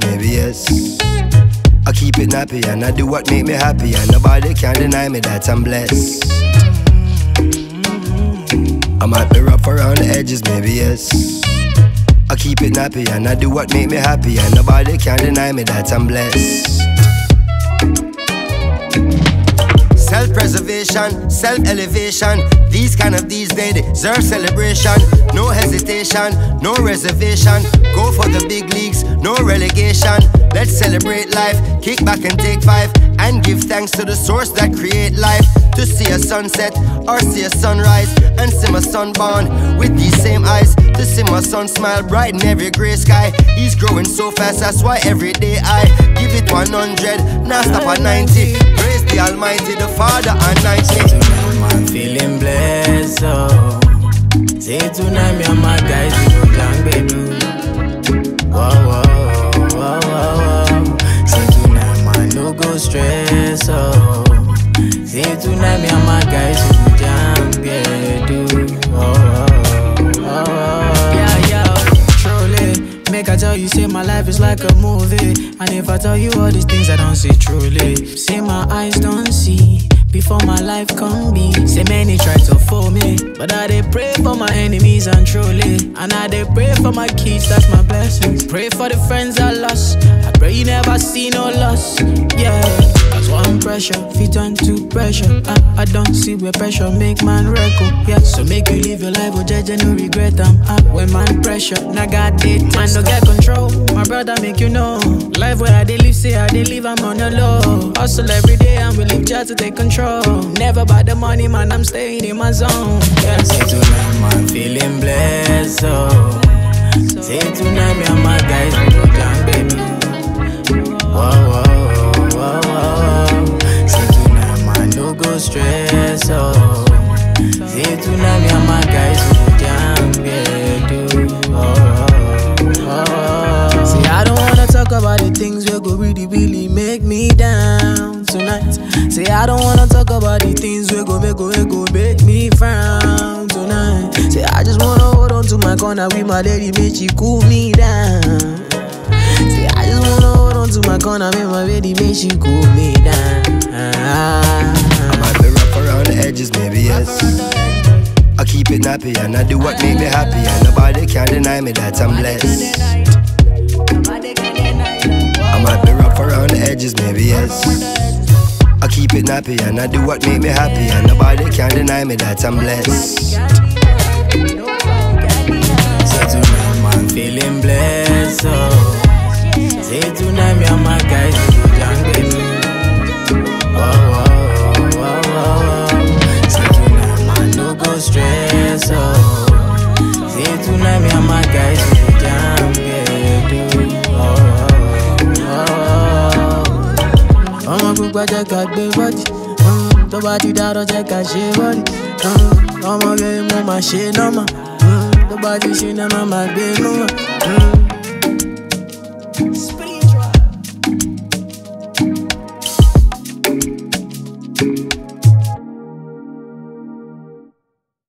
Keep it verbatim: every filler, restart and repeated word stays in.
maybe yes. I keep it nappy and I do what make me happy, and nobody can deny me that I'm blessed. I might be rough around the edges, maybe yes. I keep it nappy and I do what make me happy, and nobody can deny me that I'm blessed. Self-preservation, self-elevation, these kind of these days deserve celebration. No hesitation, no reservation. Go for the big leagues, no relegation. Let's celebrate life, kick back and take five, and give thanks to the source that create life. To see a sunset or see a sunrise, and see my son born with these same eyes. To see my son smile bright in every grey sky. He's growing so fast, that's why every day I give it one hundred, now stop at ninety. Praise the Almighty, the Father and ninety. Tonight I'm feeling blessed, oh. Say tonight me and my guys we go jam baby. Whoa, whoa, whoa, whoa, whoa. Say tonight man no go stress, oh. Say tonight me and my guys we go jam baby. Oh, oh, oh, oh. Yeah, yeah, truly. Make I tell you, say my life is like a movie, and if I tell you all these things I don't see truly. Say my eyes don't see before my life come be. Say many try to fool me, but I dey pray for my enemies and truly. And I dey pray for my kids, that's my blessings. Pray for the friends I lost, I pray you never see no loss. Yeah, that's one pressure, fit on to pressure. I, I don't see where pressure make man record. Yeah, so make you live your life with judge and no regret. I'm up when man pressure, now God did man don't get control. My brother make you know, life where I dey live, say I dey live, I'm on the low. Hustle every day and we live just to take control. Never by the money, man, I'm staying in my zone. Yeah. Say tonight, man, feeling blessed, oh. Say tonight, me and my guys, we go jam, baby. Whoa, whoa, whoa, whoa. Say tonight, man, no go stress, oh. Say tonight, me and my guys, we go jam, baby. Oh, oh, oh. See, I don't wanna talk about the things that go really, really make me down tonight. Say I don't wanna talk about the things we go make go we go make me frown tonight. Say I just wanna hold on to my corner with my lady, make she cool me down. Say I just wanna hold on to my corner with my lady, make she cool me down. I might be rough around the edges, maybe yes. I keep it nappy and I do what make me happy, and nobody can deny me that I'm blessed. I might be rough around the edges, maybe yes. I keep it nappy and I do what make me happy, and nobody can deny me that I'm blessed. Say tonight man feeling blessed, oh. Say tonight me and my guys we go jam baby. Whoa, whoa, whoa, whoa. Say tonight man no go stress, oh. Say tonight me and my guys we go jam baby. Oh, ọmọ gbogbo jẹ́ ká gbé bọ́dì, tó bá ti dárọ́ jẹ́ ká ṣe bọ́dì. Ọmọ rẹ̀ mo máa ṣe nọ́mà, tó bá ti ṣe náà máa gbé nọ́mà.